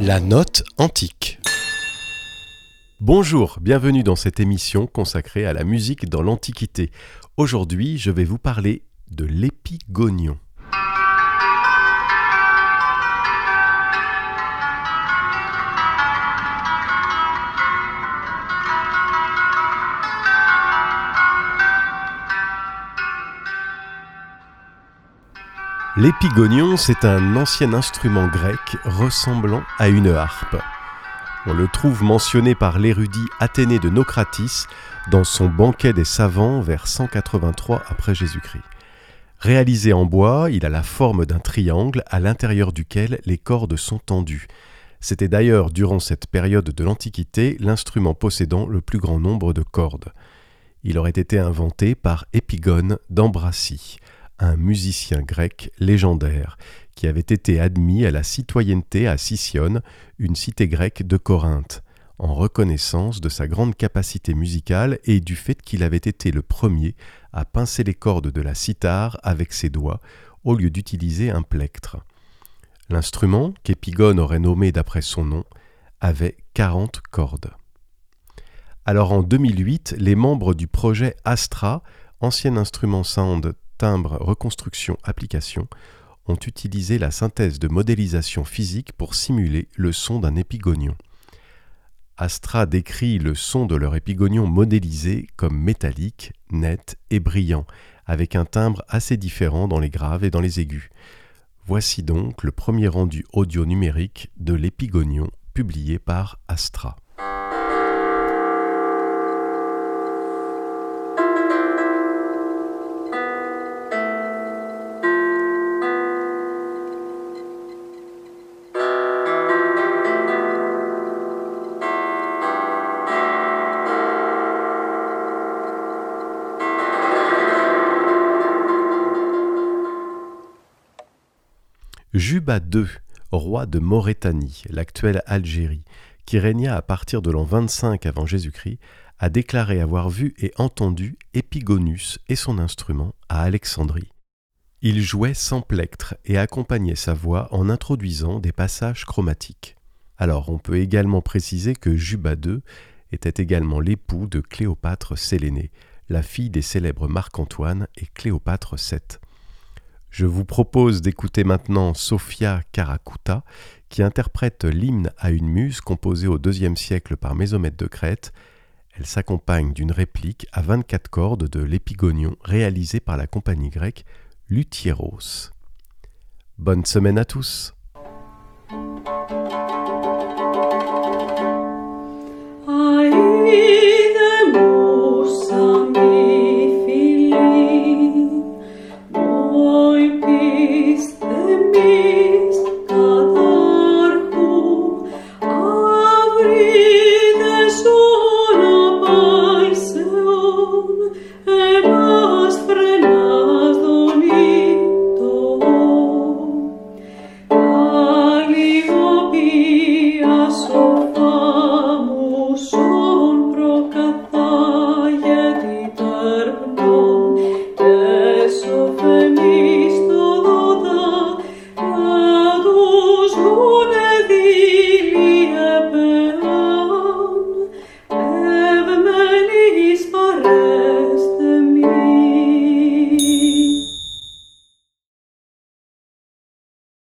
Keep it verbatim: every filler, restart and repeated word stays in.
La note antique. Bonjour, bienvenue dans cette émission consacrée à la musique dans l'Antiquité. Aujourd'hui, je vais vous parler de l'épigonion. L'épigonion, c'est un ancien instrument grec ressemblant à une harpe. On le trouve mentionné par l'érudit Athénée de Naucratis dans son Banquet des savants vers cent quatre-vingt-trois après Jésus-Christ. Réalisé en bois, il a la forme d'un triangle à l'intérieur duquel les cordes sont tendues. C'était d'ailleurs durant cette période de l'Antiquité l'instrument possédant le plus grand nombre de cordes. Il aurait été inventé par Épigone d'Ambracie, un musicien grec légendaire qui avait été admis à la citoyenneté à Sicyone, une cité grecque de Corinthe, en reconnaissance de sa grande capacité musicale et du fait qu'il avait été le premier à pincer les cordes de la cithare avec ses doigts au lieu d'utiliser un plectre. L'instrument, qu'Épigone aurait nommé d'après son nom, avait quarante cordes. Alors en deux mille huit, les membres du projet Astra, ancien instrument sound timbre, reconstruction, application, ont utilisé la synthèse de modélisation physique pour simuler le son d'un épigonion. Astra décrit le son de leur épigonion modélisé comme métallique, net et brillant, avec un timbre assez différent dans les graves et dans les aigus. Voici donc le premier rendu audio numérique de l'épigonion publié par Astra. Juba deux, roi de Maurétanie, l'actuelle Algérie, qui régna à partir de l'an vingt-cinq avant Jésus-Christ, a déclaré avoir vu et entendu Épigonus et son instrument à Alexandrie. Il jouait sans plectre et accompagnait sa voix en introduisant des passages chromatiques. Alors on peut également préciser que Juba deux était également l'époux de Cléopâtre Sélénée, la fille des célèbres Marc-Antoine et Cléopâtre sept. Je vous propose d'écouter maintenant Sophia Karakuta, qui interprète l'hymne à une muse composée au deuxième siècle par Mésomède de Crète. Elle s'accompagne d'une réplique à vingt-quatre cordes de l'épigonion réalisée par la compagnie grecque Luthieros. Bonne semaine à tous!